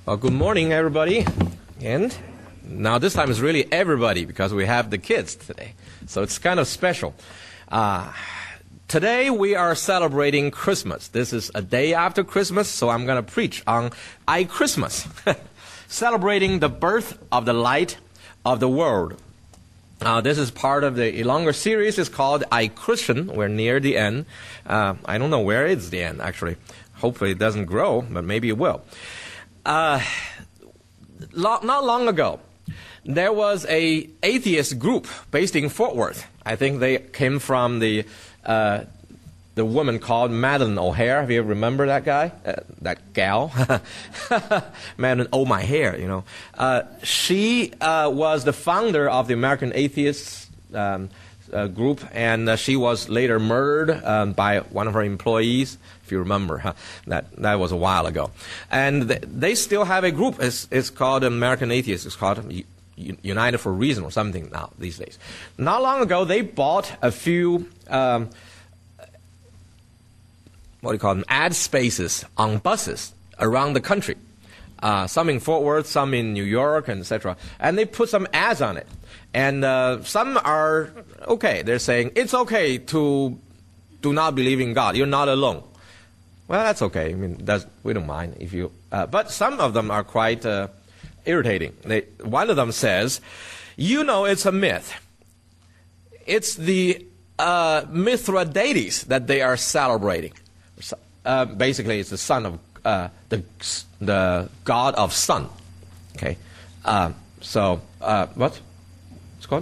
Well, good morning, everybody. And now this time it's really everybody because we have the kids today. So it's kind of special. Today we are celebrating Christmas. This is a day after Christmas, so I'm going to preach on iChristmas, celebrating the birth of the light of the world. This is part of the longer series. It's called iChristian. We're near the end. I don't know where it's the end, actually. Hopefully it doesn't grow, but maybe it will. Not long ago, there was a atheist group based in Fort Worth. I think they came from the woman called Madeleine O'Hare. Have you remember that guy? That gal? Madeleine, oh my hair, you know. She was the founder of the American Atheists group, and she was later murdered by one of her employees, if you remember. That was a while ago. And they still have a group. It's called American Atheists. It's called United for Reason or something now these days. Not long ago, they bought a few ad spaces on buses around the country. Some in Fort Worth, some in New York, and etc. And they put some ads on it. And some are okay. They're saying, it's okay to do not believe in God. You're not alone. Well, that's okay. I mean, we don't mind if you... but some of them are quite irritating. One of them says, you know it's a myth. It's the Mithridates that they are celebrating. Basically, it's the son of the god of sun. Okay, what? It's called?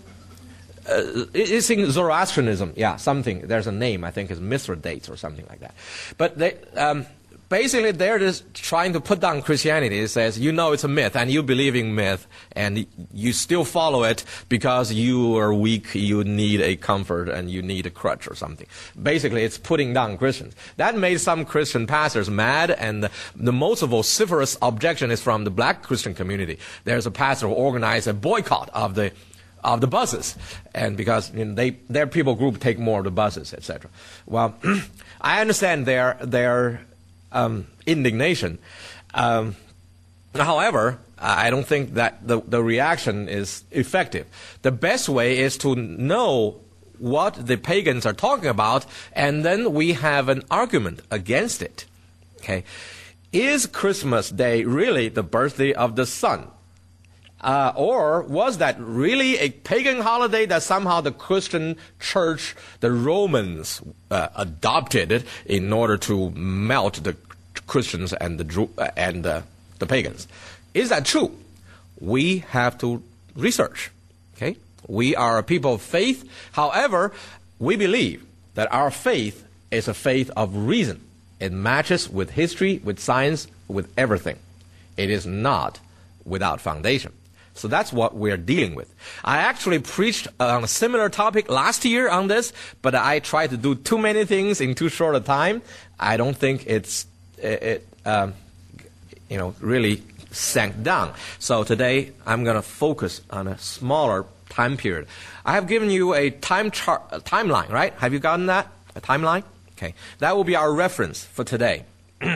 It's in Zoroastrianism. Yeah, something. There's a name. I think it's Mithridates or something like that. But they basically they're just trying to put down Christianity. It says, you know, it's a myth, and you believe in myth, and you still follow it because you are weak, you need a comfort, and you need a crutch or something. Basically, it's putting down Christians. That made some Christian pastors mad, and the most vociferous objection is from the black Christian community. There's a pastor who organized a boycott of the buses, and because their people group take more of the buses, etc. Well, I understand their indignation. However, I don't think that the reaction is effective. The best way is to know what the pagans are talking about, and then we have an argument against it. Okay, is Christmas Day really the birthday of the sun? Or was that really a pagan holiday that somehow the Christian church, the Romans, adopted it in order to melt the Christians and the pagans? Is that true? We have to research. Okay, we are a people of faith. However, we believe that our faith is a faith of reason. It matches with history, with science, with everything. It is not without foundation. So that's what we're dealing with. I actually preached on a similar topic last year on this, but I tried to do too many things in too short a time. I don't think it really sank down. So today I'm going to focus on a smaller time period. I have given you a timeline, right? Have you gotten that? A timeline? Okay. That will be our reference for today.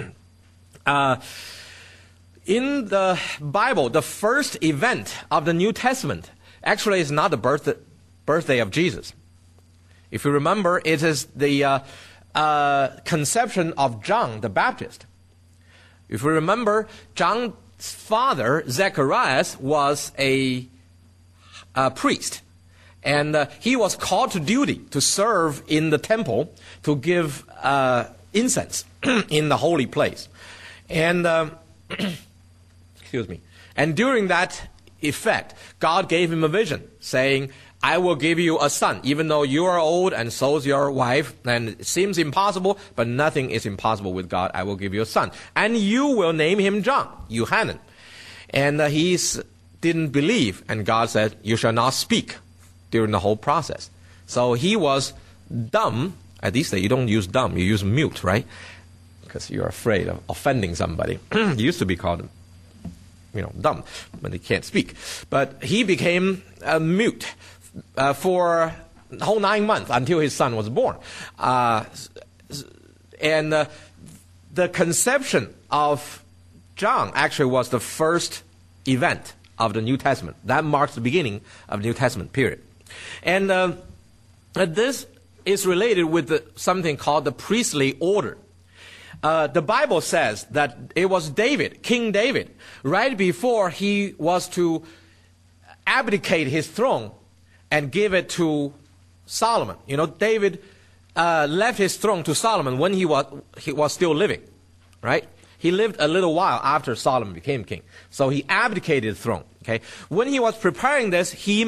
In the Bible, the first event of the New Testament actually is not the birthday of Jesus. If you remember, it is the conception of John the Baptist. If you remember, John's father, Zacharias, was a priest. And he was called to duty to serve in the temple to give incense in the holy place. And... excuse me. And during that effect, God gave him a vision saying, I will give you a son, even though you are old and so is your wife, and it seems impossible, but nothing is impossible with God. I will give you a son. And you will name him John, Yohanan. And he didn't believe, and God said, you shall not speak during the whole process. So he was dumb. At least you don't use dumb, you use mute, right? Because you're afraid of offending somebody. He used to be called dumb, but he can't speak. But he became mute for the whole 9 months until his son was born. And the conception of John actually was the first event of the New Testament. That marks the beginning of the New Testament period. And this is related with something called the priestly order. The Bible says that it was David, King David, right before he was to abdicate his throne and give it to Solomon. You know, David left his throne to Solomon when he was still living, right? He lived a little while after Solomon became king. So he abdicated the throne, okay? When he was preparing this, he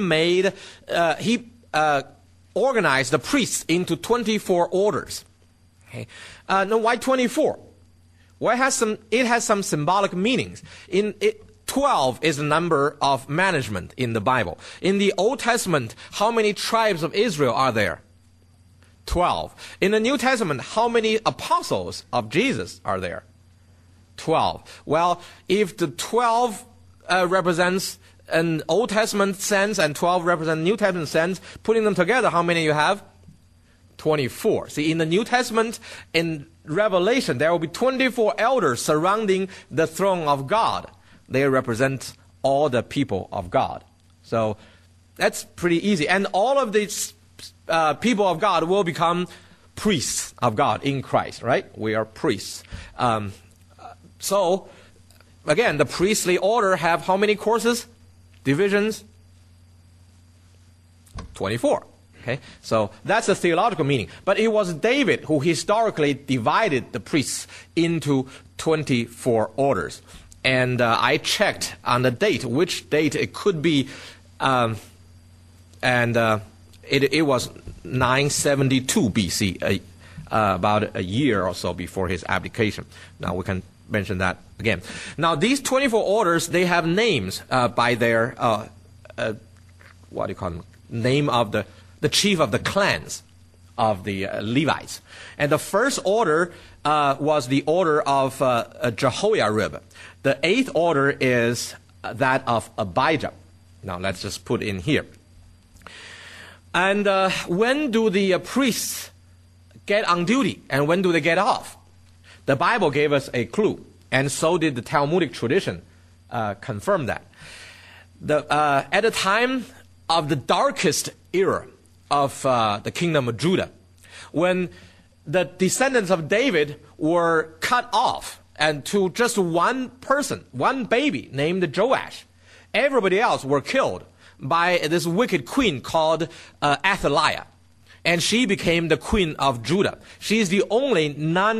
organized the priests into 24 orders. Okay? Now, why 24? Well, it has some symbolic meanings. 12 is the number of management in the Bible. In the Old Testament, how many tribes of Israel are there? 12. In the New Testament, how many apostles of Jesus are there? 12. Well, if the 12 represents an Old Testament sense and 12 represent New Testament sense, putting them together, how many you have? 24. See, in the New Testament, in Revelation, there will be 24 elders surrounding the throne of God. They represent all the people of God. So that's pretty easy. And all of these people of God will become priests of God in Christ, right? We are priests. So, again, the priestly order have how many courses? Divisions? 24. Okay, so that's the theological meaning. But it was David who historically divided the priests into 24 orders. And I checked on the date, which date it could be, and it was 972 BC, about a year or so before his abdication. Now we can mention that again. Now these 24 orders, they have names by their, what do you call them? Name of the chief of the clans of the Levites. And the first order was the order of Jehoiarib. The 8th order is that of Abijah. Now let's just put in here. And when do the priests get on duty and when do they get off? The Bible gave us a clue, and so did the Talmudic tradition confirm that. At the time of the darkest era of the kingdom of Judah, when the descendants of David were cut off and to just one person, one baby named Joash, everybody else were killed by this wicked queen called Athaliah. And she became the queen of Judah. She is the only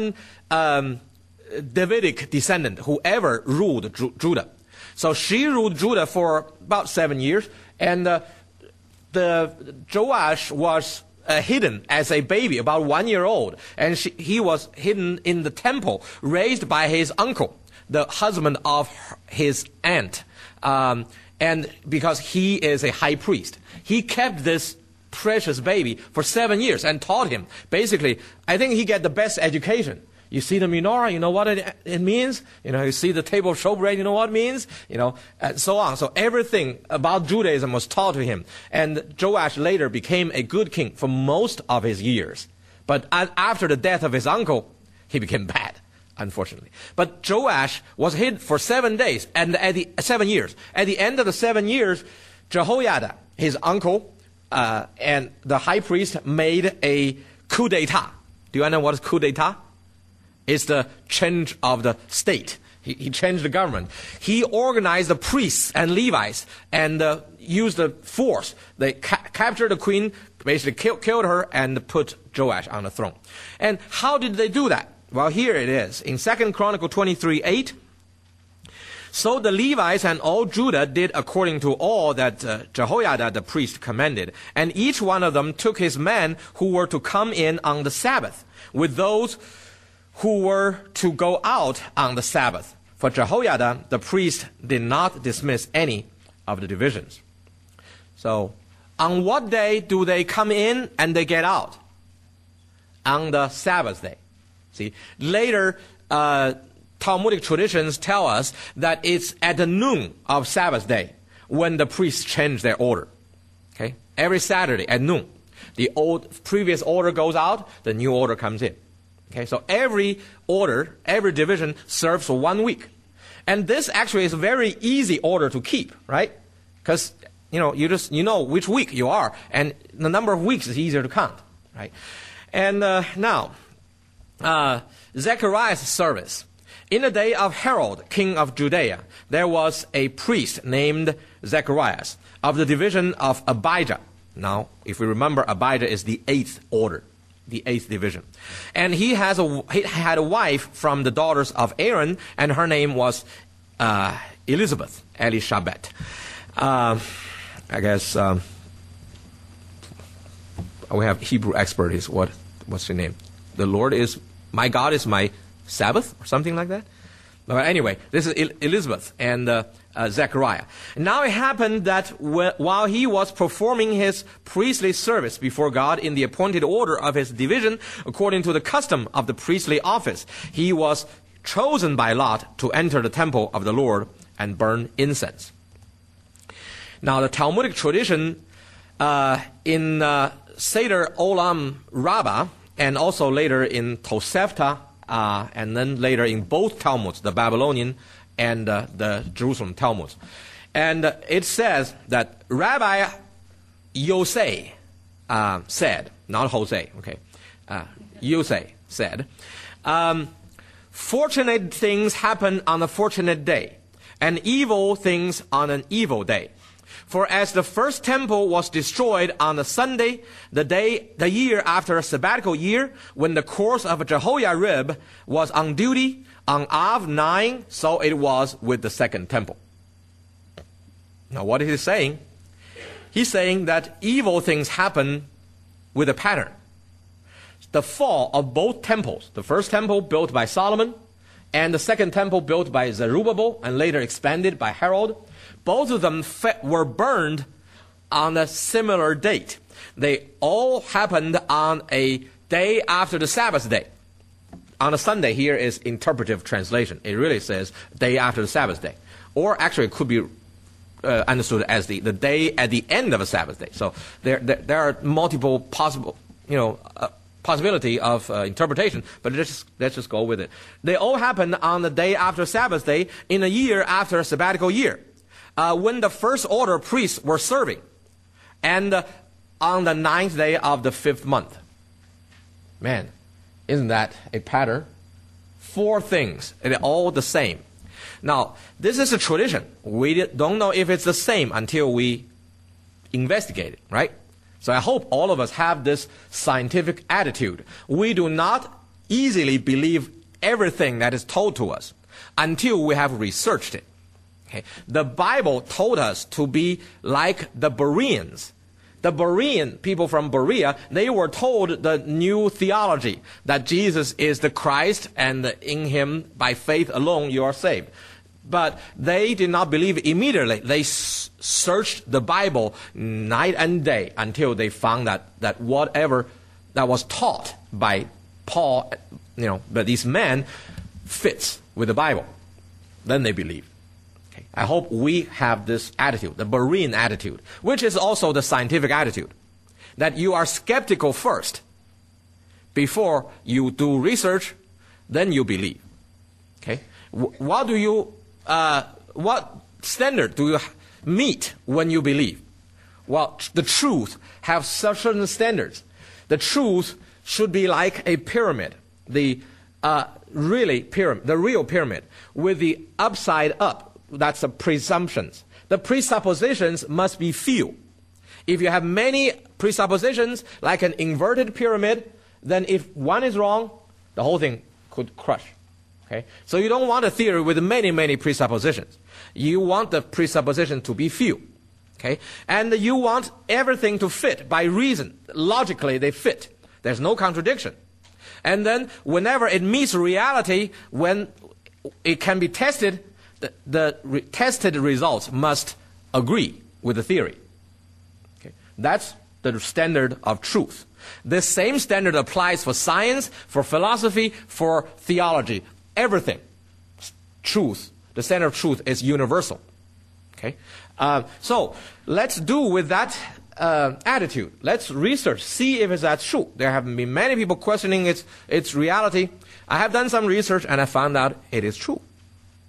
non-Davidic descendant who ever ruled Judah. So she ruled Judah for about 7 years, and the Joash was hidden as a baby, about 1 year old, and he was hidden in the temple, raised by his uncle, the husband of his aunt, and because he is a high priest, he kept this precious baby for 7 years and taught him. Basically, I think he got the best education. You see the menorah, you know what it means. You know, you see the table of showbread, you know what it means. You know, and so on. So everything about Judaism was taught to him. And Joash later became a good king for most of his years. But after the death of his uncle, he became bad, unfortunately. But Joash was hid for 7 days, and 7 years. At the end of the 7 years, Jehoiada, his uncle, and the high priest made a coup d'etat. Do you know what is coup d'etat? It's the change of the state. He changed the government. He organized the priests and Levites and used the force. They captured the queen, basically killed her, and put Joash on the throne. And how did they do that? Well, here it is. In 2 Chronicles 23:8, so the Levites and all Judah did according to all that Jehoiada the priest commanded. And each one of them took his men who were to come in on the Sabbath, with those who were to go out on the Sabbath. For Jehoiada, the priest, did not dismiss any of the divisions. So, on what day do they come in and they get out? On the Sabbath day. See, later, Talmudic traditions tell us that it's at the noon of Sabbath day when the priests change their order. Okay? Every Saturday at noon. The previous order goes out, the new order comes in. Okay, so every order, every division serves for 1 week. And this actually is a very easy order to keep, right? Because, you know which week you are, and the number of weeks is easier to count, right? And now, Zechariah's service. In the day of Herod, king of Judea, there was a priest named Zacharias of the division of Abijah. Now, if we remember, Abijah is the 8th order, the 8th division. And he had a wife from the daughters of Aaron, and her name was Elizabeth, Elishabeth. I guess we have Hebrew expert. What's her name? The Lord is, my God is my Sabbath, or something like that. But anyway, this is Elizabeth and Zechariah. Now it happened that while he was performing his priestly service before God in the appointed order of his division, according to the custom of the priestly office, he was chosen by Lot to enter the temple of the Lord and burn incense. Now the Talmudic tradition in Seder Olam Rabbah, and also later in Tosefta, and then later in both Talmuds, the Babylonian and the Jerusalem Talmuds. And it says that Rabbi Yosei said, not Jose, okay, Yosei said, fortunate things happen on a fortunate day, and evil things on an evil day. For as the first temple was destroyed on a Sunday, the year after a sabbatical year, when the course of Jehoiarib was on duty on Av 9, so it was with the second temple. Now what is he saying? He's saying that evil things happen with a pattern. The fall of both temples, the first temple built by Solomon, and the second temple built by Zerubbabel, and later expanded by Herod, both of them were burned on a similar date. They all happened on a day after the Sabbath day. On a Sunday here is interpretive translation. It really says day after the Sabbath day. Or actually it could be understood as the day at the end of a Sabbath day. So there are multiple possible, possibility of interpretation, but let's just go with it. They all happened on the day after Sabbath day in a year after a sabbatical year. When the first order priests were serving, and on the 9th day of the 5th month. Man, isn't that a pattern? 4 things, and they're all the same. Now, this is a tradition. We don't know if it's the same until we investigate it, right? So I hope all of us have this scientific attitude. We do not easily believe everything that is told to us until we have researched it. Okay. The Bible told us to be like the Bereans. The Berean people from Berea, they were told the new theology that Jesus is the Christ, and in him, by faith alone, you are saved. But they did not believe immediately. They searched the Bible night and day until they found that whatever that was taught by Paul, but these men fits with the Bible. Then they believe. Okay. I hope we have this attitude, the Berean attitude, which is also the scientific attitude, that you are skeptical first. Before you do research, then you believe. Okay. What standard do you meet when you believe? Well, the truth has certain standards. The truth should be like a pyramid, the real pyramid, with the upside up. That's the presumptions. The presuppositions must be few. If you have many presuppositions, like an inverted pyramid, then if one is wrong, the whole thing could crush. Okay? So you don't want a theory with many, many presuppositions. You want the presupposition to be few. Okay? And you want everything to fit by reason. Logically, they fit. There's no contradiction. And then whenever it meets reality, when it can be tested, the tested results must agree with the theory. Okay? That's the standard of truth. This same standard applies for science, for philosophy, for theology. Everything. Truth. The standard of truth is universal. Okay? So let's do with that attitude. Let's research, see if that's true. There have been many people questioning its reality. I have done some research and I found out it is true. Okay?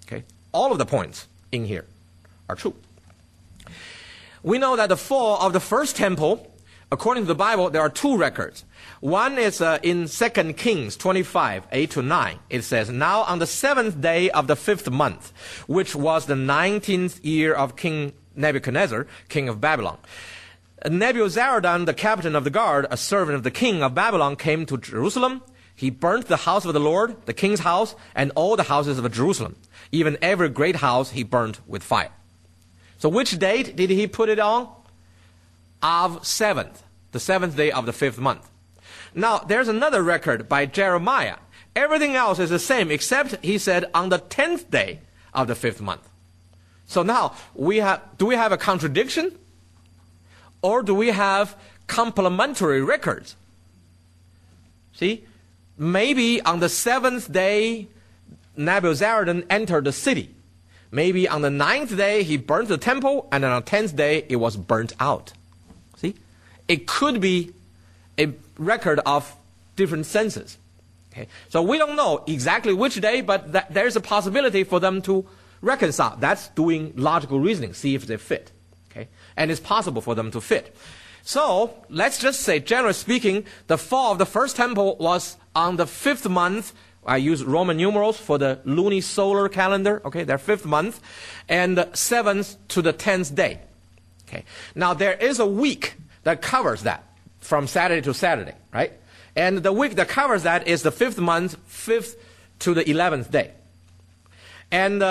all of the points in here are true. We know that the fall of the first temple, according to the Bible, there are two records. One is in 2 Kings 25, 8-9. It says, "Now on the 7th day of the 5th month, which was the 19th year of King Nebuchadnezzar, king of Babylon, Nebuzaradan, the captain of the guard, a servant of the king of Babylon, came to Jerusalem. He burnt the house of the Lord, the king's house, and all the houses of Jerusalem. Even every great house he burnt with fire." So which date did he put it on? Of 7th, the 7th day of the 5th month. Now, there's another record by Jeremiah. Everything else is the same, except he said on the 10th day of the 5th month. So now, do we have a contradiction? Or do we have complementary records? See, maybe on the 7th day, Nebuzaradan entered the city. Maybe on the 9th day, he burnt the temple, and on the 10th day, it was burnt out. See? It could be a record of different senses. Okay? So we don't know exactly which day, but there's a possibility for them to reconcile. That's doing logical reasoning, see if they fit. Okay? And it's possible for them to fit. So let's just say, generally speaking, the fall of the first temple was on the 5th month. I use Roman numerals for the lunisolar calendar. Okay, their 5th month, and 7th to the 10th day. Okay. Now there is a week that covers that, from Saturday to Saturday, right? And the week that covers that is the 5th month, 5th to the 11th day. And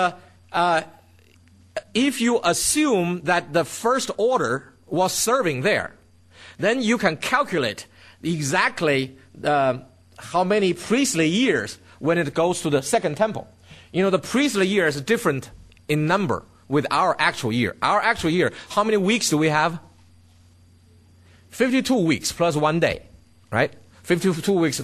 if you assume that the first order was serving there, then you can calculate exactly how many priestly years when it goes to the second temple. You know, the priestly year is different in number with our actual year. Our actual year, how many weeks do we have? 52 weeks plus 1 day, right? 52 weeks,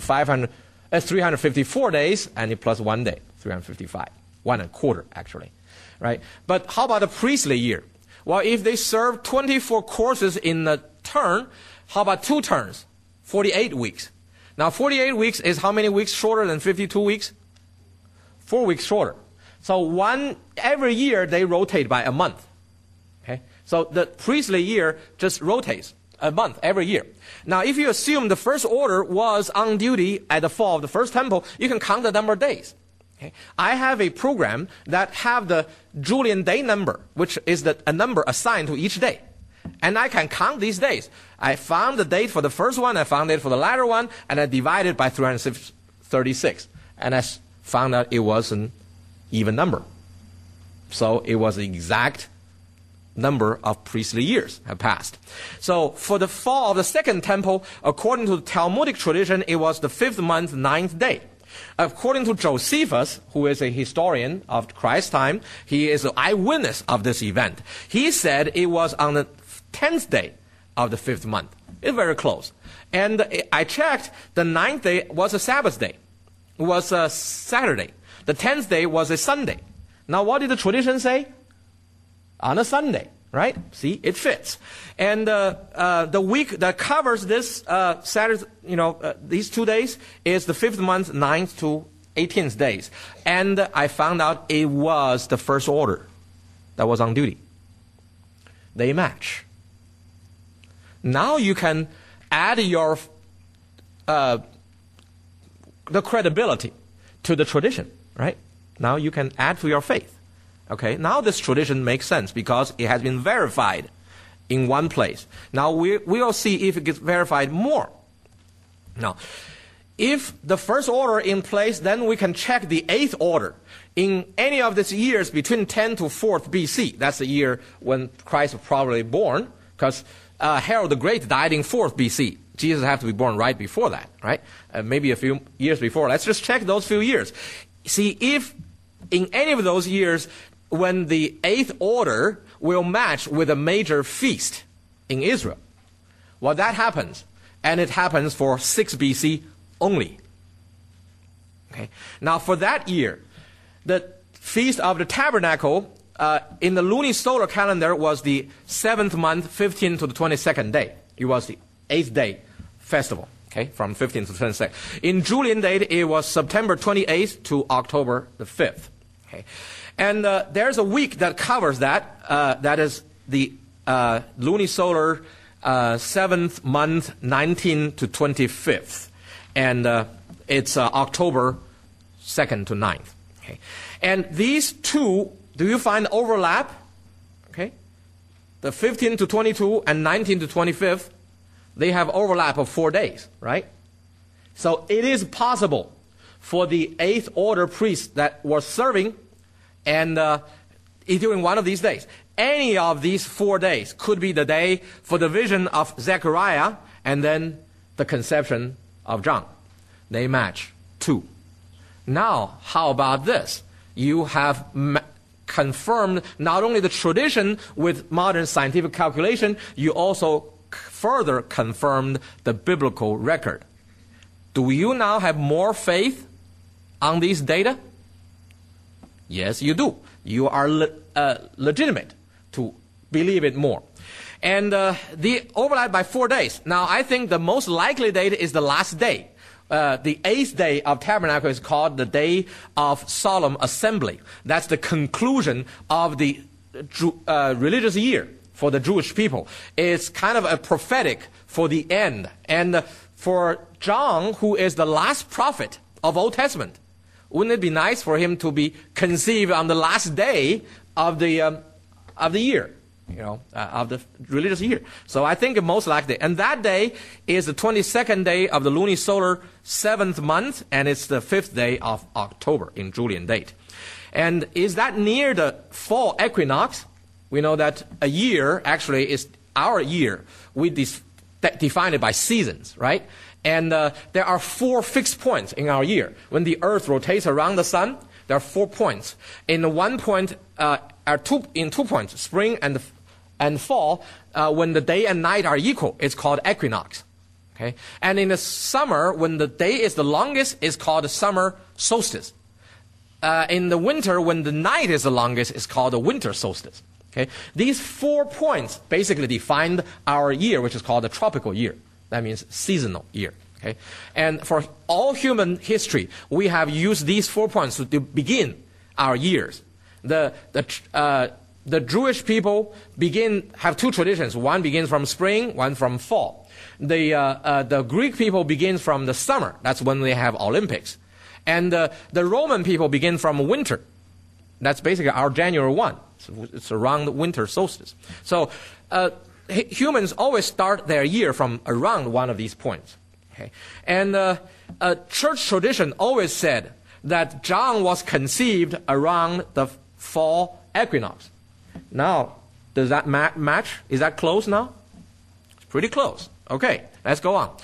354 days, and plus 1 day, 355. 1.25, actually, right? But how about the priestly year? Well, if they serve 24 courses in a turn, how about 2 turns? 48 weeks. Now, 48 weeks is how many weeks shorter than 52 weeks? 4 weeks shorter. So every year they rotate by a month. Okay? So the priestly year just rotates a month every year. Now, if you assume the first order was on duty at the fall of the first temple, you can count the number of days. Okay? I have a program that have the Julian day number, which is a number assigned to each day. And I can count these days. I found the date for the first one, I found it for the latter one, and I divided by 336. And I found out it was an even number. So it was the exact number of priestly years have passed. So for the fall of the second temple, according to the Talmudic tradition, it was the 5th month, 9th day. According to Josephus, who is a historian of Christ's time, he is an eyewitness of this event. He said it was on the 10th day of the 5th month. It's very close. And I checked, the 9th day was a Sabbath day. It was a Saturday. The 10th day was a Sunday. Now what did the tradition say? On a Sunday, right? See, it fits. And the week that covers this Saturday, these 2 days is the 5th month, 9th to 18th days. And I found out it was the first order that was on duty. They match. Now you can add your the credibility to the tradition, right? Now you can add to your faith. Okay, now this tradition makes sense because it has been verified in one place. Now we will see if it gets verified more. Now, if the first order in place, then we can check the 8th order. In any of these years between 10 to 4th BC, that's the year when Christ was probably born, because Herod the Great died in 4th BC. Jesus had to be born right before that, right? Maybe a few years before. Let's just check those few years. See, if in any of those years, when the 8th order will match with a major feast in Israel, well, that happens. And it happens for 6 BC only. Okay. Now, for that year, the Feast of the Tabernacle in the lunisolar calendar was the 7th month, 15th to the 22nd day. It was the 8th day festival, okay, from 15th to 22nd. In Julian date, it was September 28th to October the 5th. Okay. And there's a week that covers that. That is the lunisolar 7th month, 19th to 25th. And it's October 2nd to 9th. Okay. And these two, do you find overlap? Okay. The 15th to 22 and 19th to 25th, they have overlap of 4 days, right? So it is possible for the 8th order priests that were serving and during one of these days. Any of these 4 days could be the day for the vision of Zechariah and then the conception of John. They match too. Now, how about this? You have confirmed not only the tradition with modern scientific calculation, you also further confirmed the biblical record. Do you now have more faith on these data? Yes, you do. You are legitimate to believe it more. And the overlap by 4 days. Now, I think the most likely date is the last day. The 8th day of Tabernacle is called the Day of Solemn Assembly. That's the conclusion of the religious year for the Jewish people. It's kind of a prophetic for the end. And for John, who is the last prophet of Old Testament, wouldn't it be nice for him to be conceived on the last day of the year, of the religious year? So I think most likely. And that day is the 22nd day of the lunisolar 7th month, and it's the 5th day of October in Julian date. And is that near the fall equinox? We know that a year actually is our year. We define it by seasons, right? And there are 4 fixed points in our year. When the earth rotates around the sun, there are 4 points. In 1 point, in 2 points, spring and fall, when the day and night are equal, it's called equinox. Okay? And in the summer, when the day is the longest, it's called the summer solstice. In the winter, when the night is the longest, it's called the winter solstice. Okay? These 4 points basically define our year, which is called the tropical year. That means seasonal year. Okay? And for all human history, we have used these 4 points to begin our years. The Jewish people have 2 traditions. One begins from spring, one from fall. The Greek people begin from the summer. That's when they have Olympics. And the Roman people begin from winter. That's basically our January 1. It's around the winter solstice. So humans always start their year from around one of these points. Okay? And church tradition always said that John was conceived around the fall equinox. Now, does that match? Is that close now? It's pretty close. Okay, let's go on.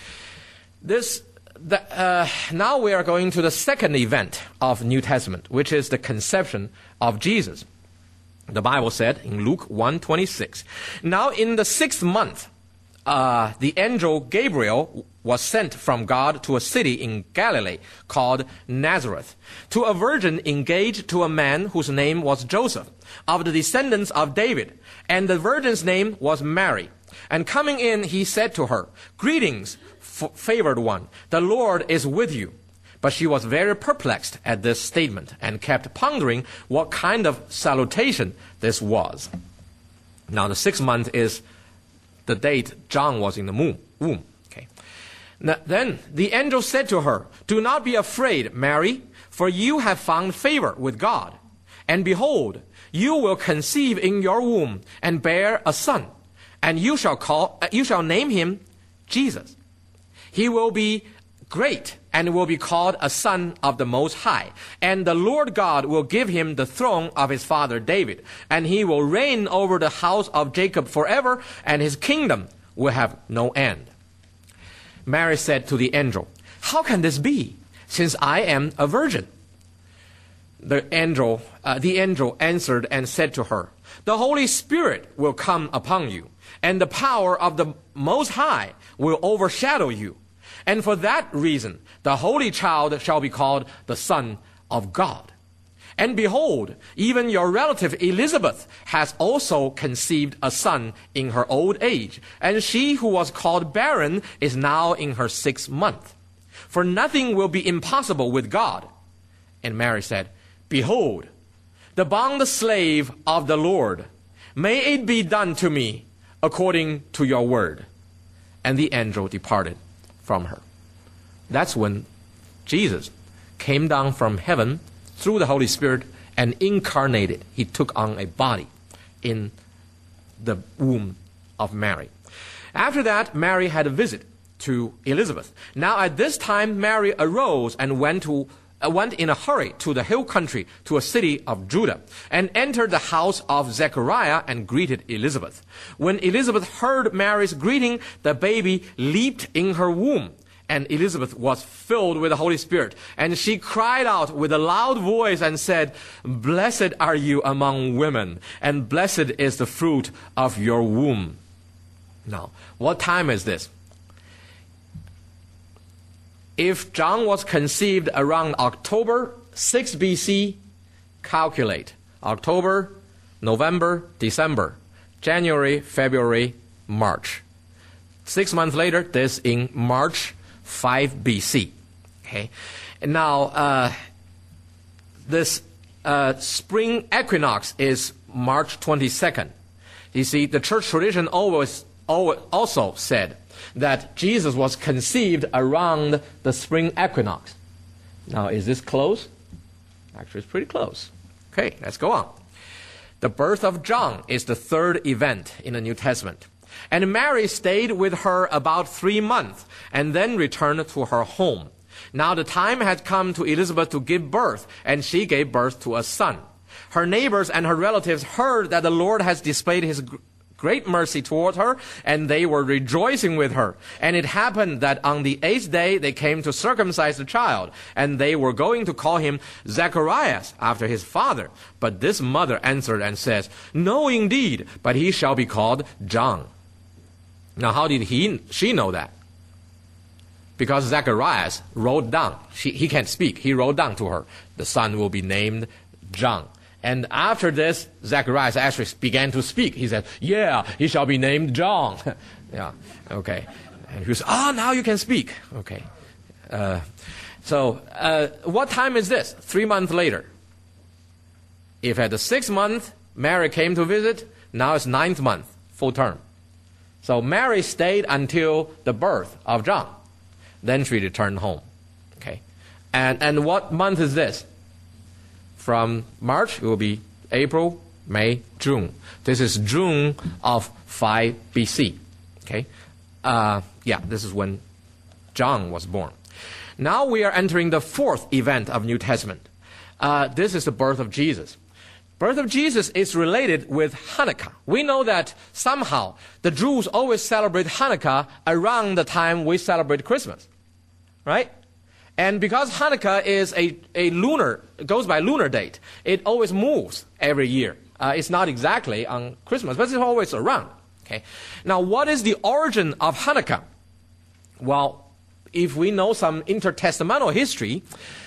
Now we are going to the second event of New Testament, which is the conception of Jesus. The Bible said in Luke 1:26, now in the 6th month, the angel Gabriel was sent from God to a city in Galilee called Nazareth, to a virgin engaged to a man whose name was Joseph, of the descendants of David, and the virgin's name was Mary. And coming in, he said to her, greetings, favored one, the Lord is with you. But she was very perplexed at this statement and kept pondering what kind of salutation this was. Now, the 6th month is the date John was in the womb. Okay. Now, then the angel said to her, do not be afraid, Mary, for you have found favor with God. And behold, you will conceive in your womb and bear a son, and you shall name him Jesus. He will be great and will be called a son of the Most High. And the Lord God will give him the throne of his father David. And he will reign over the house of Jacob forever, and his kingdom will have no end. Mary said to the angel, how can this be, since I am a virgin? The angel answered and said to her, the Holy Spirit will come upon you, and the power of the Most High will overshadow you. And for that reason, the Holy Child shall be called the Son of God. And behold, even your relative Elizabeth has also conceived a son in her old age, and she who was called barren is now in her 6th month. For nothing will be impossible with God. And Mary said, behold, the bond slave of the Lord. May it be done to me according to your word. And the angel departed from her. That's when Jesus came down from heaven through the Holy Spirit and incarnated. He took on a body in the womb of Mary. After that, Mary had a visit to Elizabeth. Now at this time, Mary arose and went in a hurry to the hill country, to a city of Judah, and entered the house of Zechariah and greeted Elizabeth. When Elizabeth heard Mary's greeting, the baby leaped in her womb, and Elizabeth was filled with the Holy Spirit. And she cried out with a loud voice and said, "Blessed are you among women, and blessed is the fruit of your womb." Now, what time is this? If John was conceived around October 6 BC, calculate October, November, December, January, February, March. 6 months later, this in March 5 BC. Okay. Now, this spring equinox is March 22nd. You see, the church tradition also said that Jesus was conceived around the spring equinox. Now, is this close? Actually, it's pretty close. Okay, let's go on. The birth of John is the third event in the New Testament. And Mary stayed with her about 3 months and then returned to her home. Now the time had come to Elizabeth to give birth, and she gave birth to a son. Her neighbors and her relatives heard that the Lord has displayed his great mercy toward her, and they were rejoicing with her. And it happened that on the 8th day they came to circumcise the child, and they were going to call him Zacharias, after his father. But this mother answered and says, "No, indeed, but he shall be called John." Now how did she know that? Because Zacharias wrote down. He can't speak. He wrote down to her, the son will be named John. And after this, Zacharias actually began to speak. He said, "Yeah, he shall be named John." Yeah, okay. And he was, now you can speak. Okay. So what time is this? 3 months later. If at the 6th month, Mary came to visit, now it's 9th month, full term. So Mary stayed until the birth of John. Then she returned home. Okay. And what month is this? From March, it will be April, May, June. This is June of 5 BC. Okay? This is when John was born. Now we are entering the 4th event of New Testament. This is the birth of Jesus. Birth of Jesus is related with Hanukkah. We know that somehow the Jews always celebrate Hanukkah around the time we celebrate Christmas. Right? And because Hanukkah is goes by lunar date, it always moves every year. It's not exactly on Christmas, but it's always around. Okay. Now, what is the origin of Hanukkah? Well, if we know some intertestamental history,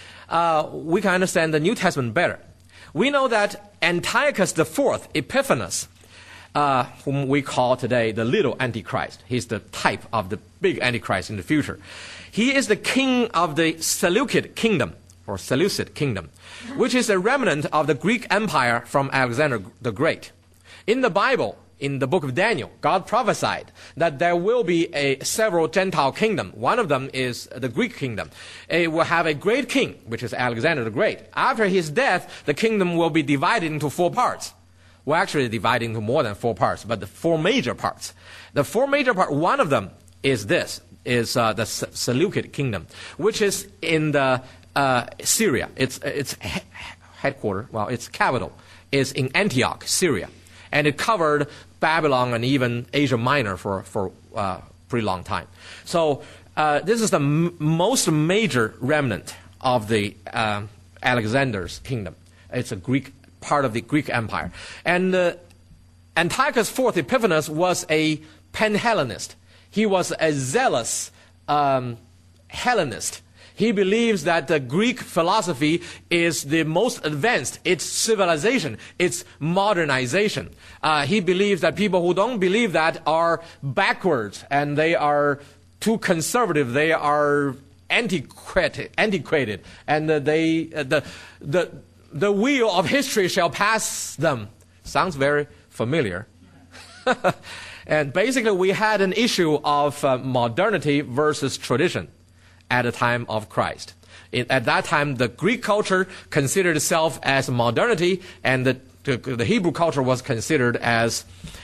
we can understand the New Testament better. We know that Antiochus IV Epiphanes, whom we call today the little Antichrist, he's the type of the big Antichrist in the future. He is the king of the Seleucid kingdom, or Seleucid kingdom, which is a remnant of the Greek Empire from Alexander the Great. In the Bible, in the book of Daniel, God prophesied that there will be several Gentile kingdoms. One of them is the Greek kingdom. It will have a great king, which is Alexander the Great. After his death, the kingdom will be divided into 4 parts. Well, actually divided into more than 4 parts, but the 4 major parts. The 4 major parts, one of them is this. Is the Seleucid kingdom, which is in the Syria. Its headquarters, its capital is in Antioch, Syria, and it covered Babylon and even Asia Minor for a pretty long time. So this is the most major remnant of the Alexander's kingdom. It's a Greek part of the Greek Empire, and Antiochus IV Epiphanes was a Pan-Hellenist. He was a zealous Hellenist. He believes that the Greek philosophy is the most advanced. It's civilization. It's modernization. He believes that people who don't believe that are backwards and they are too conservative. They are antiquated, and the wheel of history shall pass them. Sounds very familiar. And basically, we had an issue of modernity versus tradition at the time of Christ. At that time, the Greek culture considered itself as modernity, and the Hebrew culture was considered as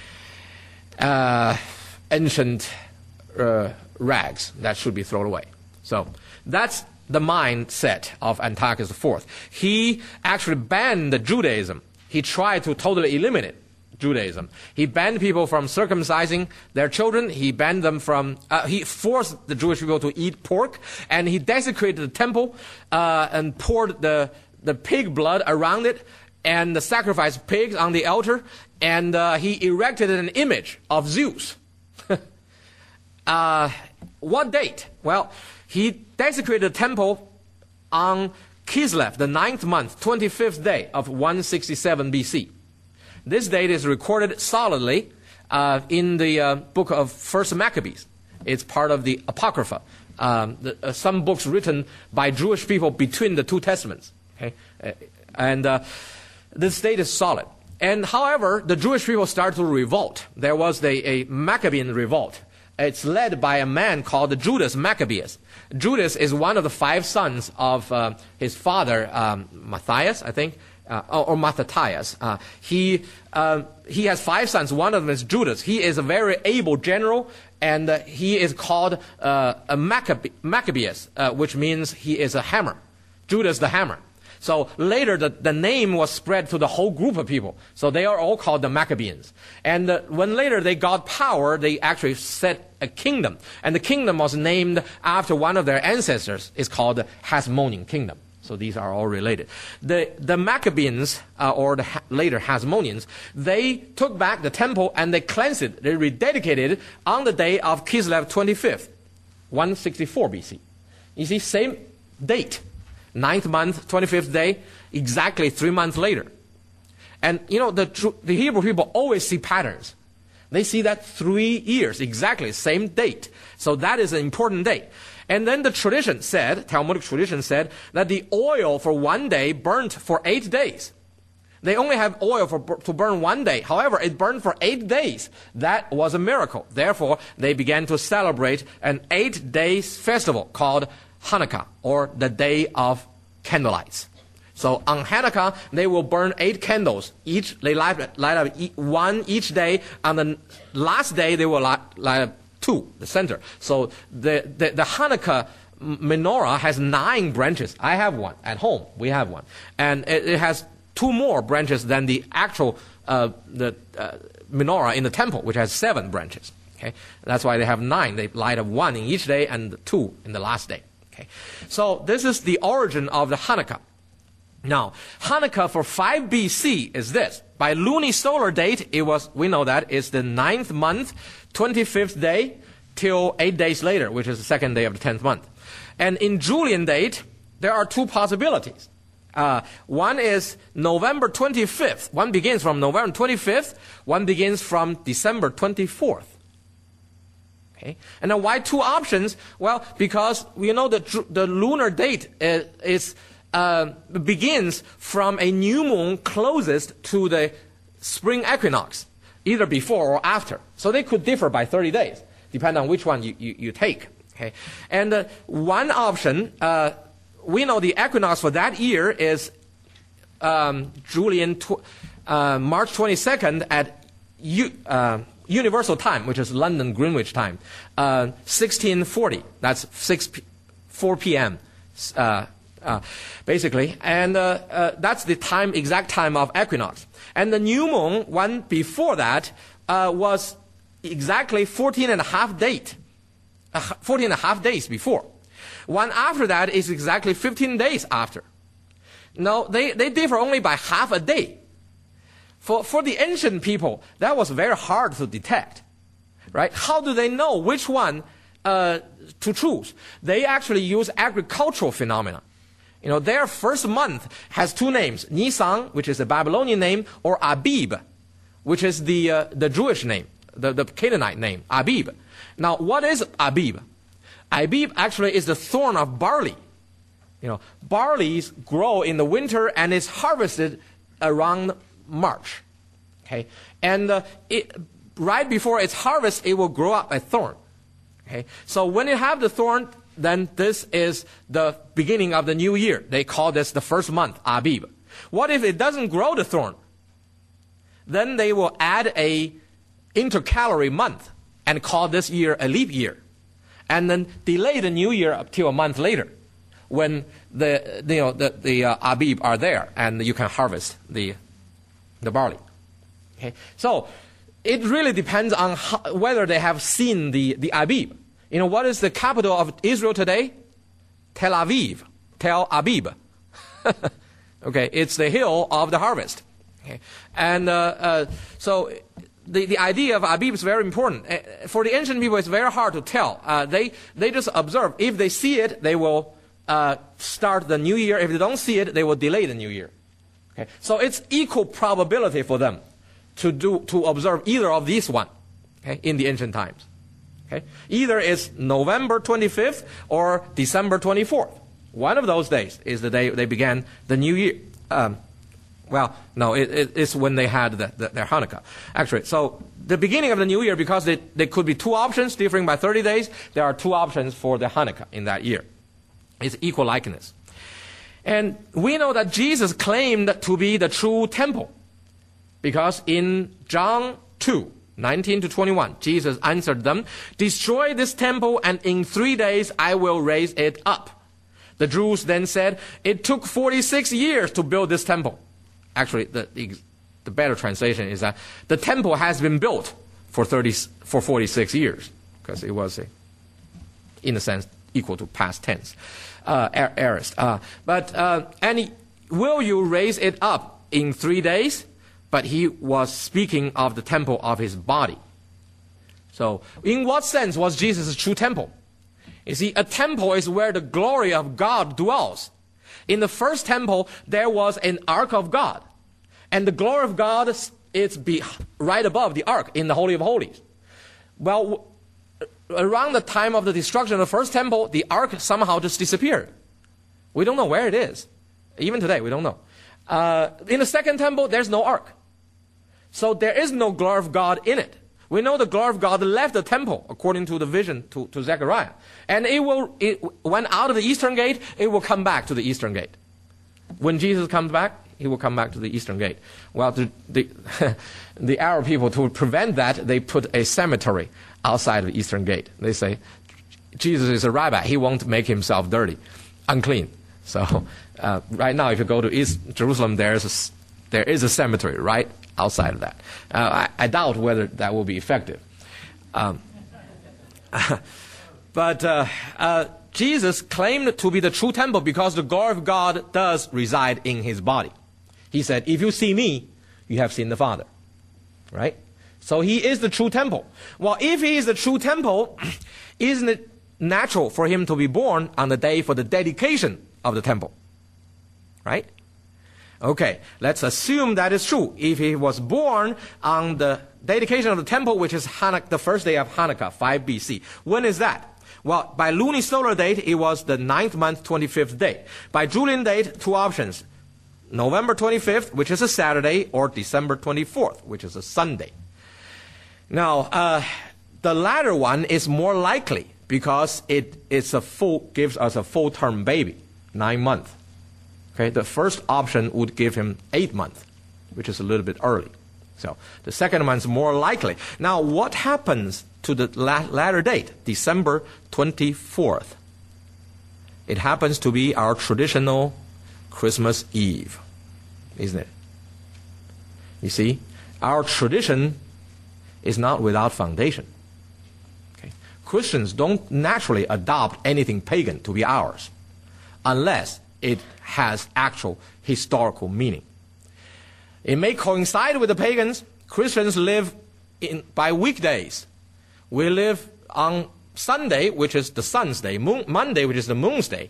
ancient rags that should be thrown away. So that's the mindset of Antiochus IV. He actually banned Judaism. He tried to totally eliminate Judaism. He banned people from circumcising their children. He banned them from, he forced the Jewish people to eat pork, and he desecrated the temple and poured the pig blood around it and sacrificed pigs on the altar, and he erected an image of Zeus. What date? Well, he desecrated the temple on Kislev, the 9th month, 25th day of 167 BC. This date is recorded solidly in the book of First Maccabees. It's part of the Apocrypha, some books written by Jewish people between the two testaments. Okay? And this date is solid. And however, the Jewish people started to revolt. There was a Maccabean revolt. It's led by a man called Judas Maccabeus. Judas is one of the 5 sons of his father, Matthias, I think. Or Mattathias. He has 5 sons. One of them is Judas. He is a very able general, and he is called a Maccabeus, which means he is a hammer. Judas the hammer. So later the name was spread to the whole group of people. So they are all called the Maccabeans. And when later they got power, they actually set a kingdom. And the kingdom was named after one of their ancestors. It's called the Hasmonean kingdom. So these are all related. The Maccabeans, or the later Hasmoneans, they took back the temple and they cleansed it. They rededicated it on the day of Kislev 25th, 164 BC. You see, same date, 9th month, 25th day, exactly 3 months later. And you know, the Hebrew people always see patterns. They see that 3 years, exactly, same date. So that is an important date. And then the tradition said, Talmudic tradition said, that the oil for one day burnt for 8 days. They only have oil to burn one day. However, it burned for 8 days. That was a miracle. Therefore, they began to celebrate an 8-day festival called Hanukkah, or the Day of Candlelights. So on Hanukkah, they will burn 8 candles. They light up one each day. On the last day, they will light up 2, the center. So the Hanukkah menorah has 9 branches. I have one at home. We have one. And it has 2 more branches than the actual menorah in the temple, which has 7 branches. Okay? That's why they have 9. They light up 1 in each day and 2 in the last day. Okay? So this is the origin of the Hanukkah. Now, Hanukkah for 5 BC is this. By lunisolar date, we know that it's the 9th month, 25th day, till 8 days later, which is the 2nd day of the 10th month. And in Julian date, there are 2 possibilities. One is November 25th. One begins from November 25th. One begins from December 24th. Okay? And then why 2 options? Well, because we know the lunar date begins from a new moon closest to the spring equinox, either before or after. So they could differ by 30 days, depending on which one you take. Okay? And one option, we know the equinox for that year is Julian March 22nd at Universal Time, which is London Greenwich Time, 1640. That's 4 p.m. Basically, and that's the exact time of equinox. And the new moon, one before that, was exactly 14 and a half days before. One after that is exactly 15 days after. No, they differ only by half a day. For the ancient people, that was very hard to detect, right? How do they know which one to choose? They actually use agricultural phenomena. You know, their first month has 2 names, Nisan, which is a Babylonian name, or Abib, which is the Jewish name, the Canaanite name, Abib. Now, what is Abib? Abib actually is the thorn of barley. Barleys grow in the winter and is harvested around March. Okay, and right before its harvest, it will grow up a thorn. Okay, so when you have the thorn, then this is the beginning of the new year. They call this the first month, Abib. What if it doesn't grow the thorn? Then they will add a intercalary month and call this year a leap year, and then delay the new year up till a month later, when the Abib are there and you can harvest the barley. Okay, so it really depends on whether they have seen the Abib. What is the capital of Israel today? Tel Aviv, Tel Abib. Okay, it's the hill of the harvest. Okay, and so the idea of Abib is very important. For the ancient people, it's very hard to tell. They just observe. If they see it, they will start the new year. If they don't see it, they will delay the new year. Okay, so it's equal probability for them to observe either of these one. Okay, in the ancient times. Okay, either it's November 25th or December 24th. One of those days is the day they began the new year. It's when they had their Hanukkah. Actually, so the beginning of the new year, because there could be two options differing by 30 days, there are two options for the Hanukkah in that year. It's equal likeness. And we know that Jesus claimed to be the true temple, because in John 2:19-21, Jesus answered them, "Destroy this temple, and in 3 days I will raise it up." The Jews then said, "It took 46 years to build this temple." Actually, the better translation is that the temple has been built for 46 years, because it was, in a sense, equal to past tense, aorist. And will you raise it up in 3 days? But he was speaking of the temple of his body. So, in what sense was Jesus a true temple? You see, a temple is where the glory of God dwells. In the first temple, there was an ark of God. And the glory of God is right above the ark in the Holy of Holies. Well, around the time of the destruction of the first temple, the ark somehow just disappeared. We don't know where it is. Even today, we don't know. In the second temple, there's no ark. So there is no glory of God in it. We know the glory of God left the temple, according to the vision to Zechariah. And it went out of the eastern gate, it will come back to the eastern gate. When Jesus comes back, he will come back to the eastern gate. Well, the Arab people, to prevent that, they put a cemetery outside of the eastern gate. They say, Jesus is a rabbi, he won't make himself dirty, unclean. So right now, if you go to East Jerusalem, there is a cemetery right outside of that. I doubt whether that will be effective. But Jesus claimed to be the true temple because the glory of God does reside in his body. He said, "If you see me, you have seen the Father." Right? So he is the true temple. Well, if he is the true temple, isn't it natural for him to be born on the day for the dedication of the temple? Right? Okay, let's assume that is true. If he was born on the dedication of the temple, which is the first day of Hanukkah, 5 BC. When is that? Well, by lunisolar date, it was the 9th month, 25th day. By Julian date, two options. November 25th, which is a Saturday, or December 24th, which is a Sunday. Now, the latter one is more likely because gives us a full-term baby, 9 months. Okay, the first option would give him 8 months, which is a little bit early. So the second one is more likely. Now, what happens to the latter date, December 24th? It happens to be our traditional Christmas Eve, isn't it? You see, our tradition is not without foundation. Okay? Christians don't naturally adopt anything pagan to be ours unless it has actual historical meaning. It may coincide with the pagans. Christians live by weekdays. We live on Sunday, which is the sun's day, Monday, which is the moon's day,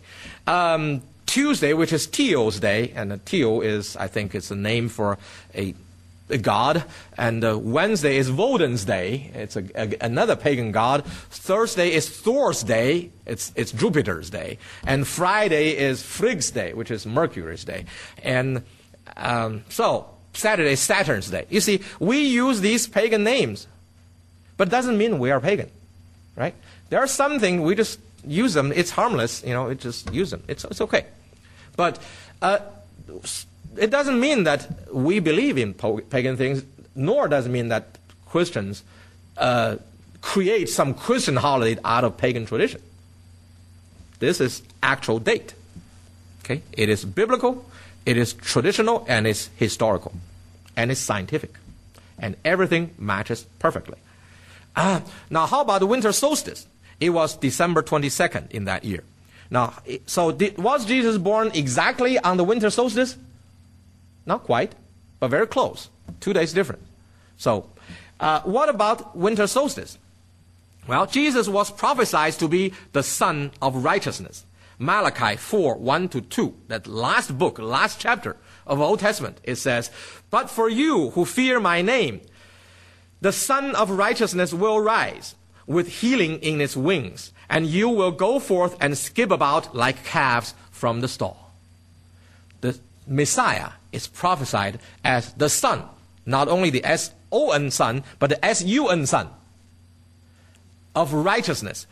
Tuesday, which is Teal's day, and Teal is, I think it's a name for a god, and Wednesday is Woden's day. It's another pagan god. Thursday is Thor's day. It's Jupiter's day. And Friday is Frigg's day, which is Mercury's day. And so Saturday is Saturn's day. You see, we use these pagan names, but it doesn't mean we are pagan, right? There are something we just use them. It's harmless, it just use them. It's okay. But it doesn't mean that we believe in pagan things, nor does it mean that Christians create some Christian holiday out of pagan tradition. This is actual date. Okay? It is biblical, it is traditional, and it's historical, and it's scientific. And everything matches perfectly. Now, how about the winter solstice? It was December 22nd in that year. Now, was Jesus born exactly on the winter solstice? Not quite, but very close. 2 days different. So, what about winter solstice? Well, Jesus was prophesied to be the Son of Righteousness. Malachi 4, 1-2, that last chapter of the Old Testament, it says, "But for you who fear my name, the Son of Righteousness will rise with healing in its wings, and you will go forth and skip about like calves from the stall." The Messiah is prophesied as the Son, not only the S-O-N Son, but the S-U-N Son of righteousness.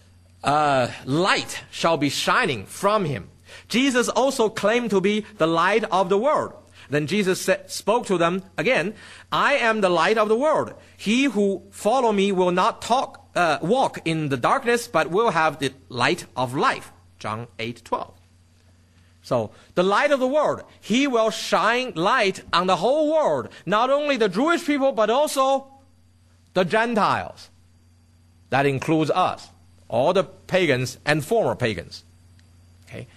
Light shall be shining from him. Jesus also claimed to be the light of the world. Then Jesus spoke to them again, "I am the light of the world. He who follow me will not walk in the darkness, but will have the light of life." John 8:12. So, the light of the world, he will shine light on the whole world, not only the Jewish people, but also the Gentiles. That includes us, all the pagans and former pagans. Okay.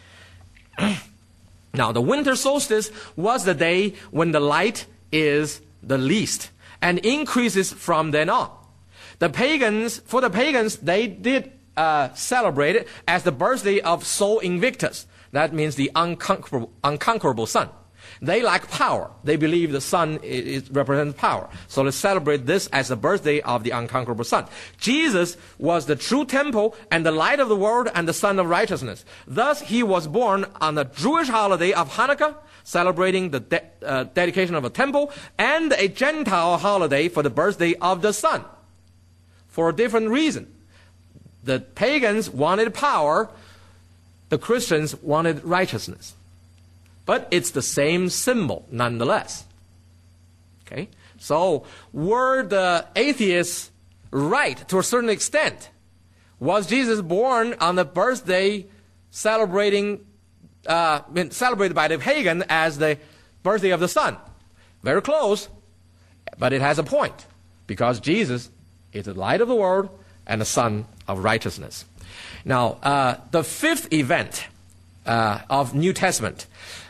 Now, the winter solstice was the day when the light is the least and increases from then on. For the pagans, they did celebrate it as the birthday of Sol Invictus. That means the unconquerable sun. They like power. They believe the sun represents power. So let's celebrate this as the birthday of the unconquerable sun. Jesus was the true temple and the light of the world and the Son of Righteousness. Thus, he was born on the Jewish holiday of Hanukkah, celebrating the dedication of a temple, and a Gentile holiday for the birthday of the sun. For a different reason. The pagans wanted power. The Christians wanted righteousness. But it's the same symbol nonetheless. Okay? So, were the atheists right to a certain extent? Was Jesus born on the birthday celebrated by the pagan as the birthday of the sun? Very close, but it has a point. Because Jesus is the light of the world and the Son of Righteousness. Now, the fifth event of New Testament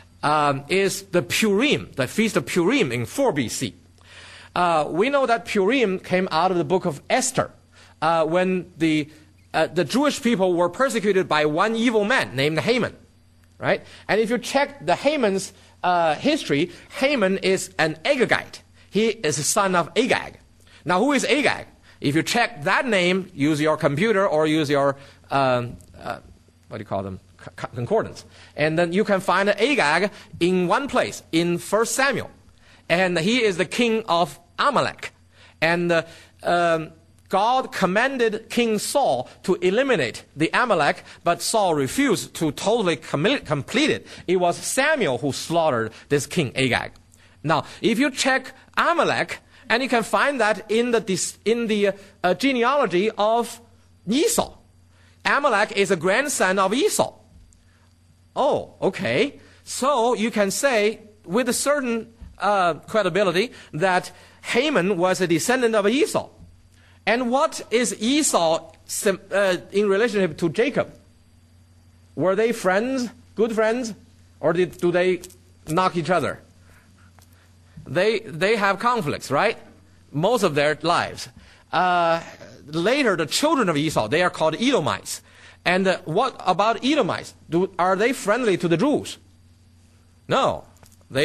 is the Purim, the Feast of Purim in 4 BC. We know that Purim came out of the book of Esther, when the Jewish people were persecuted by one evil man named Haman, right? And if you check the Haman's history, Haman is an Agagite. He is the son of Agag. Now, who is Agag? If you check that name, use your computer or use your, concordance. And then you can find Agag in one place, in 1 Samuel. And he is the king of Amalek. And God commanded King Saul to eliminate the Amalek, but Saul refused to totally complete it. It was Samuel who slaughtered this king Agag. Now, if you check Amalek, and you can find that in the genealogy of Esau. Amalek is a grandson of Esau. Oh, okay. So you can say with a certain credibility that Haman was a descendant of Esau. And what is Esau in relationship to Jacob? Were they friends, good friends, or do they knock each other? They have conflicts, right? Most of their lives. Later, the children of Esau, they are called Edomites. And what about Edomites? Are they friendly to the Jews? No. They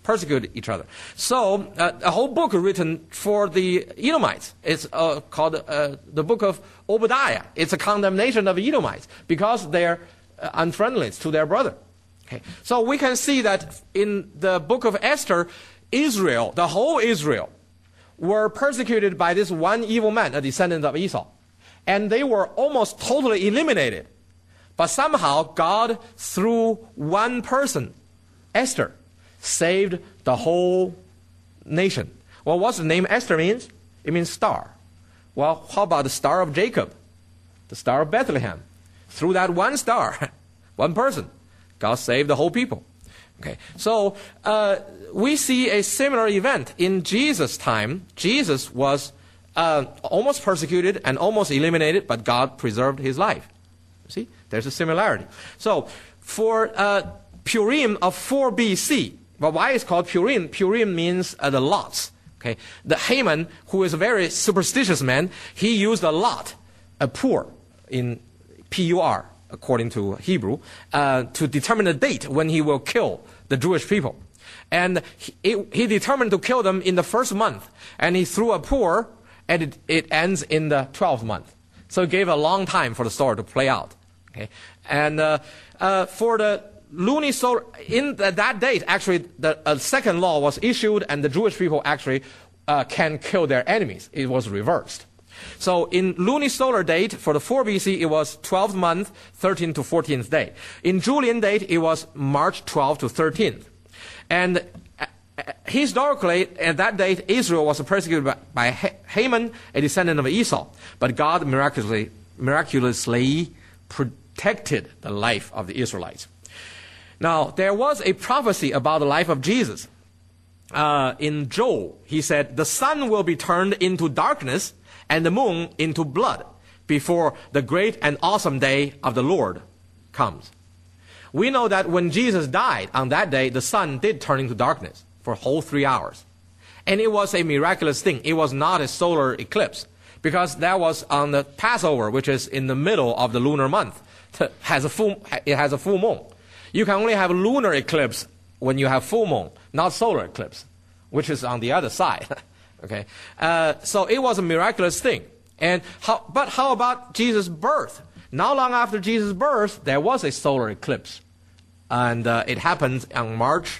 persecuted each other. So a whole book written for the Edomites. It's called the book of Obadiah. It's a condemnation of Edomites because they're unfriendliness to their brother. Okay. So we can see that in the book of Esther, Israel, the whole Israel, were persecuted by this one evil man, a descendant of Esau. And they were almost totally eliminated. But somehow God, through one person, Esther, saved the whole nation. Well, what's the name Esther means? It means star. Well, how about the star of Jacob? The star of Bethlehem. Through that one star, one person, God saved the whole people. Okay, so we see a similar event in Jesus' time. Jesus was almost persecuted and almost eliminated, but God preserved his life. See, there's a similarity. So for Purim of 4 BC, well, why it's called Purim? Purim means the lots. Okay, the Haman, who is a very superstitious man, he used a lot, a pur, in P-U-R, according to Hebrew, to determine the date when he will kill the Jewish people. And he determined to kill them in the first month, and he threw a pur, and it ends in the 12th month. So it gave a long time for the story to play out. Okay? And for the lunisolar, in that date, actually, the second law was issued, and the Jewish people actually can kill their enemies. It was reversed. So in lunisolar date, for the 4 BC, it was 12th month, 13th to 14th day. In Julian date, it was March 12th to 13th. And historically, at that date, Israel was persecuted by Haman, a descendant of Esau. But God miraculously protected the life of the Israelites. Now, there was a prophecy about the life of Jesus. In Joel, he said, the sun will be turned into darkness and the moon into blood before the great and awesome day of the Lord comes. We know that when Jesus died on that day, the sun did turn into darkness for a whole 3 hours. And it was a miraculous thing. It was not a solar eclipse because that was on the Passover, which is in the middle of the lunar month. It has a full moon. You can only have lunar eclipse when you have full moon, not solar eclipse, which is on the other side. Okay, so it was a miraculous thing. But how about Jesus' birth? Not long after Jesus' birth, there was a solar eclipse, and it happened on March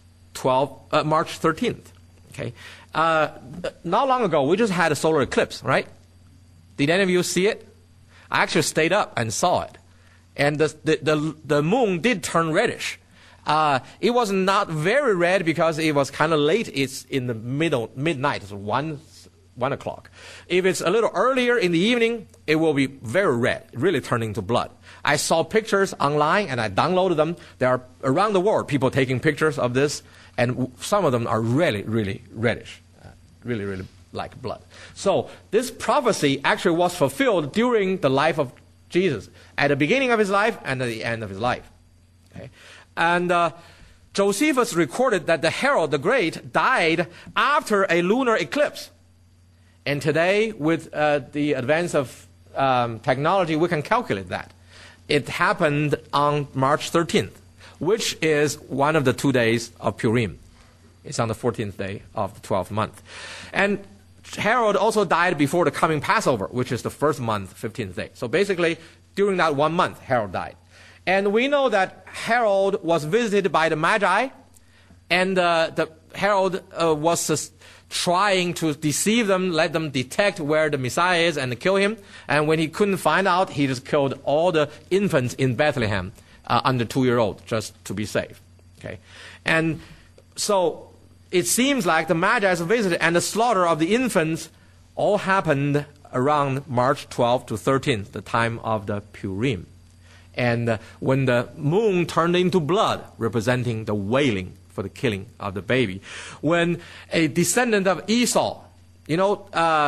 13th. Okay, not long ago, we just had a solar eclipse, right? Did any of you see it? I actually stayed up and saw it, and the moon did turn reddish. It was not very red because it was kind of late. It's in the midnight. It's 1 o'clock. If it's a little earlier in the evening, it will be very red, really turning to blood. I saw pictures online and I downloaded them. There are around the world people taking pictures of this, and some of them are really, really reddish, really, really like blood. So this prophecy actually was fulfilled during the life of Jesus, at the beginning of his life and at the end of his life. Okay? And Josephus recorded that the Herod the Great died after a lunar eclipse. And today, with the advance of technology, we can calculate that. It happened on March 13th, which is one of the 2 days of Purim. It's on the 14th day of the 12th month. And Herod also died before the coming Passover, which is the first month, 15th day. So basically, during that 1 month, Herod died. And we know that Herod was visited by the Magi, and Herod was trying to deceive them, let them detect where the Messiah is and kill him. And when he couldn't find out, he just killed all the infants in Bethlehem under 2-year-old just to be safe. Okay, and so it seems like the Magi visited and the slaughter of the infants all happened around March 12th to 13th, the time of the Purim. And when the moon turned into blood, representing the wailing for the killing of the baby. When a descendant of Esau, Herod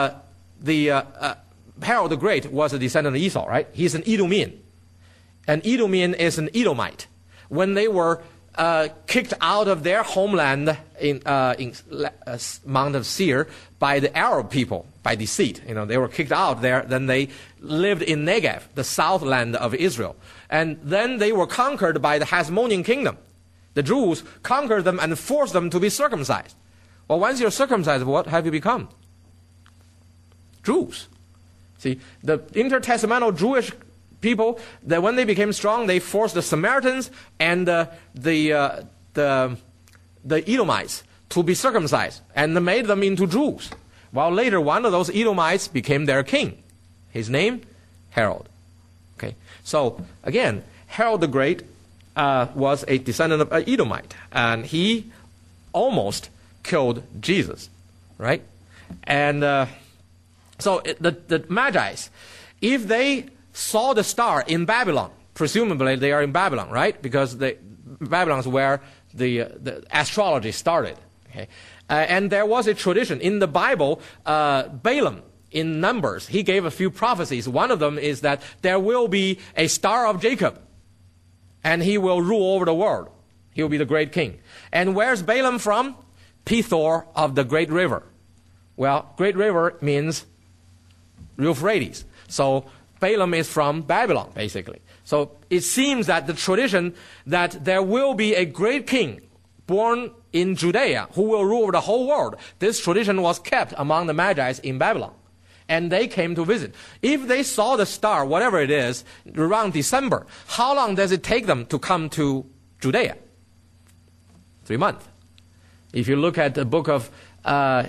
the Great was a descendant of Esau, right? He's an Edomian. An Edomian is an Edomite. When they were kicked out of their homeland in Mount of Seir by the Arab people, by deceit. They were kicked out there. Then they lived in Negev, the southland of Israel. And then they were conquered by the Hasmonean kingdom. The Jews conquered them and forced them to be circumcised. Well, once you're circumcised, what have you become? Jews. See, the intertestamental Jewish people, that when they became strong, they forced the Samaritans and the Edomites to be circumcised, and they made them into Jews. While later, one of those Edomites became their king. His name, Herod. Okay. So again, Herod the Great was a descendant of an Edomite, and he almost killed Jesus, right? And so the Magi's, if they saw the star in Babylon, presumably they are in Babylon, right? Because Babylon is where the astrology started. Okay? And there was a tradition in the Bible. Balaam, in Numbers, he gave a few prophecies. One of them is that there will be a star of Jacob, and he will rule over the world. He will be the great king. And where's Balaam from? Pethor of the great river. Well, great river means Euphrates. So Balaam is from Babylon, basically. So it seems that the tradition that there will be a great king born in Judea who will rule over the whole world, this tradition was kept among the Magi's in Babylon. And they came to visit. If they saw the star, whatever it is, around December, how long does it take them to come to Judea? 3 months. If you look at the book of the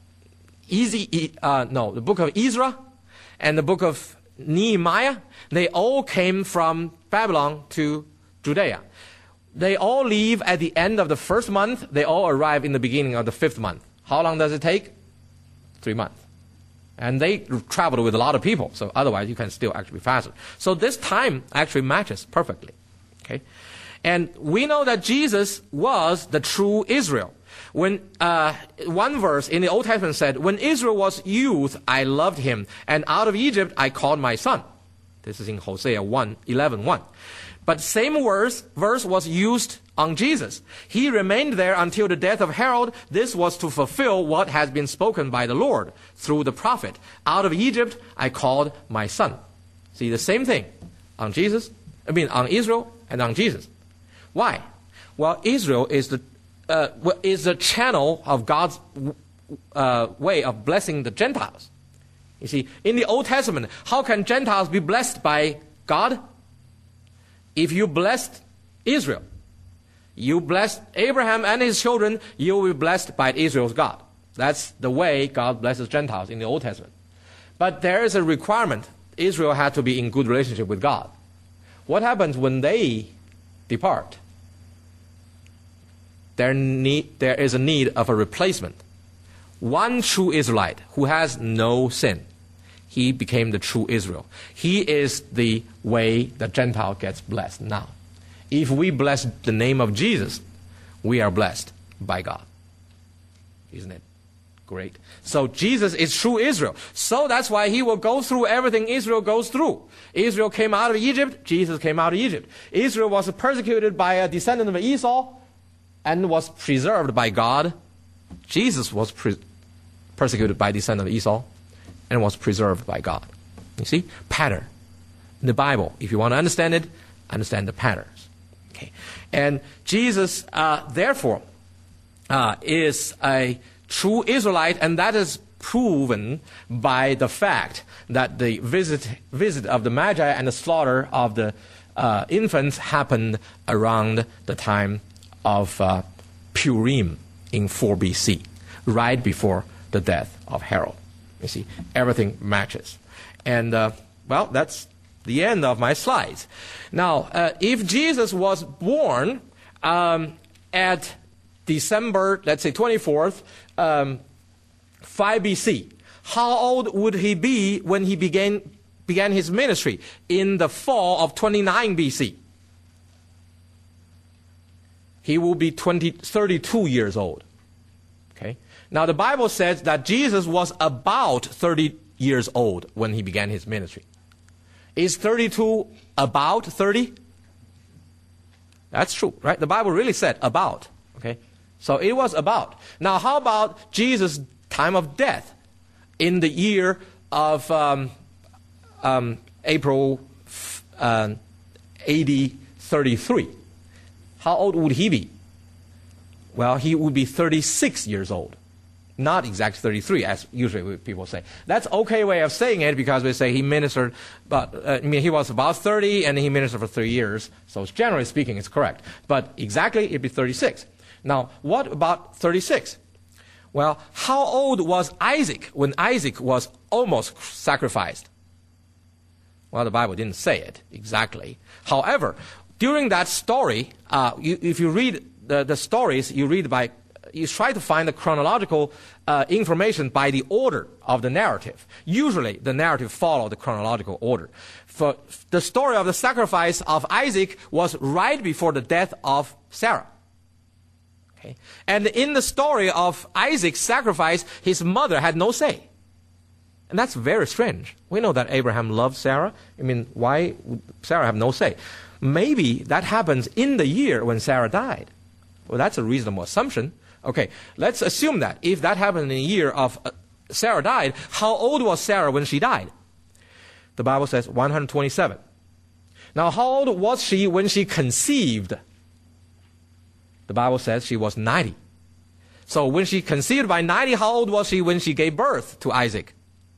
book of Ezra and the book of Nehemiah, they all came from Babylon to Judea. They all leave at the end of the first month. They all arrive in the beginning of the 5th month. How long does it take? 3 months. And they traveled with a lot of people, so otherwise you can still actually be faster. So this time actually matches perfectly. Okay? And we know that Jesus was the true Israel. When one verse in the Old Testament said, when Israel was youth, I loved him, and out of Egypt I called my son. This is in Hosea 11:1. But same verse was used on Jesus. He remained there until the death of Herod. This was to fulfill what has been spoken by the Lord through the prophet. Out of Egypt I called my son. See, the same thing on on Israel and on Jesus. Why? Well, Israel is the channel of God's way of blessing the Gentiles. You see, in the Old Testament, how can Gentiles be blessed by God? If you blessed Israel, you blessed Abraham and his children, you will be blessed by Israel's God. That's the way God blesses Gentiles in the Old Testament. But there is a requirement. Israel had to be in good relationship with God. What happens when they depart? There is a need of a replacement. One true Israelite who has no sin, he became the true Israel. He is the way the Gentile gets blessed now. If we bless the name of Jesus, we are blessed by God. Isn't it great? So Jesus is true Israel. So that's why he will go through everything Israel goes through. Israel came out of Egypt. Jesus came out of Egypt. Israel was persecuted by a descendant of Esau and was preserved by God. Jesus was persecuted by a descendant of Esau and was preserved by God. You see? Pattern. In the Bible, if you want to understand it, understand the patterns. Okay. And Jesus, therefore, is a true Israelite, and that is proven by the fact that the visit of the Magi and the slaughter of the infants happened around the time of Purim in 4 BC, right before the death of Herod. You see, everything matches. And, well, that's the end of my slides. Now, if Jesus was born at December, let's say 24th, 5 BC, how old would he be when he began his ministry in the fall of 29 BC? He will be 32 years old. Okay. Now, the Bible says that Jesus was about 30 years old when he began his ministry. Is 32 about 30? That's true, right? The Bible really said about. Okay. So it was about. Now, how about Jesus' time of death in the year of April AD 33? how old would he be? Well, he would be 36 years old. Not exactly 33, as usually people say. That's okay way of saying it because we say he ministered, but he was about 30 and he ministered for 3 years. So generally speaking, it's correct. But exactly, it'd be 36. Now, what about 36? Well, how old was Isaac when Isaac was almost sacrificed? Well, the Bible didn't say it exactly. However, during that story, if you read the stories, you try to find the chronological information by the order of the narrative. Usually, the narrative follows the chronological order. For the story of the sacrifice of Isaac was right before the death of Sarah. Okay? And in the story of Isaac's sacrifice, his mother had no say. And that's very strange. We know that Abraham loved Sarah. Why would Sarah have no say? Maybe that happens in the year when Sarah died. Well, that's a reasonable assumption. Okay, let's assume that. If that happened in the year of Sarah died, how old was Sarah when she died? The Bible says 127. Now, how old was she when she conceived? The Bible says she was 90. So when she conceived by 90, how old was she when she gave birth to Isaac?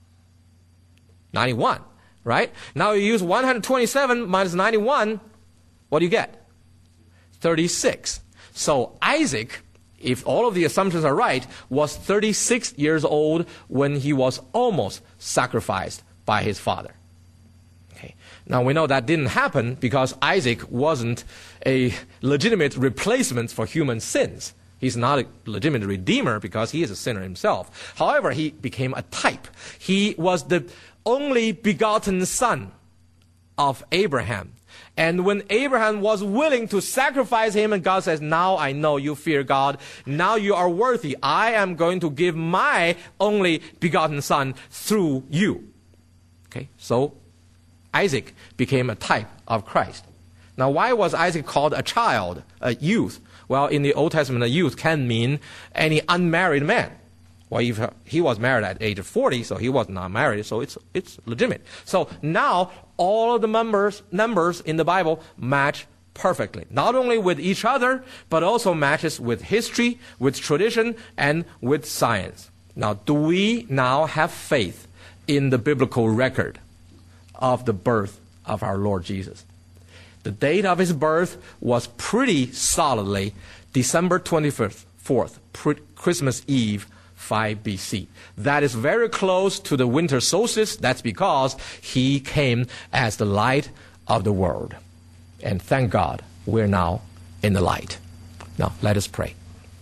91, right? Now you use 127 minus 91, what do you get? 36. So Isaac, if all of the assumptions are right, was 36 years old when he was almost sacrificed by his father. Okay. Now we know that didn't happen because Isaac wasn't a legitimate replacement for human sins. He's not a legitimate redeemer because he is a sinner himself. However, he became a type. He was the only begotten son of Abraham. And when Abraham was willing to sacrifice him, and God says, now I know you fear God. Now you are worthy. I am going to give my only begotten son through you. Okay, so Isaac became a type of Christ. Now, why was Isaac called a child, a youth? Well, in the Old Testament, a youth can mean any unmarried man. Well, he was married at age of 40, so he was not married, so it's legitimate. So now, all of the numbers in the Bible match perfectly. Not only with each other, but also matches with history, with tradition, and with science. Now, do we now have faith in the biblical record of the birth of our Lord Jesus? The date of his birth was pretty solidly December 24th, Christmas Eve, 5 BC. That is very close to the winter solstice. That's because he came as the light of the world. And thank God, we're now in the light. Now, let us pray.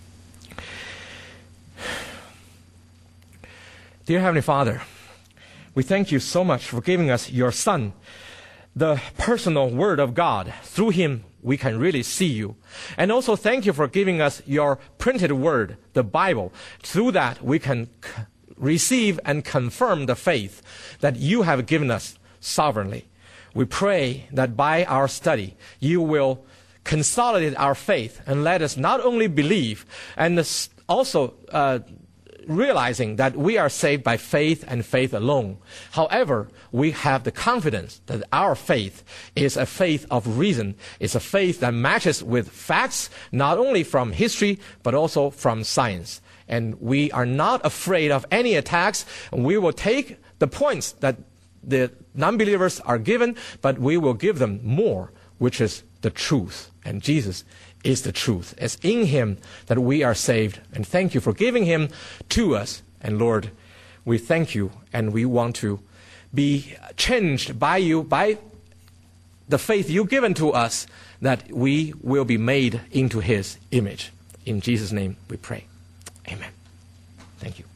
Dear Heavenly Father, we thank you so much for giving us your Son, the personal Word of God. Through him, we can really see you. And also thank you for giving us your printed word, the Bible. Through that, we can receive and confirm the faith that you have given us sovereignly. We pray that by our study, you will consolidate our faith and let us not only believe, and also realizing that we are saved by faith and faith alone. However, we have the confidence that our faith is a faith of reason. It's a faith that matches with facts, not only from history, but also from science. And we are not afraid of any attacks. We will take the points that the non-believers are given, but we will give them more, which is the truth. And Jesus is the truth. It's in him that we are saved. And thank you for giving him to us. And Lord, we thank you, and we want to be changed by you, by the faith you've given to us, that we will be made into his image. In Jesus' name we pray. Amen. Thank you.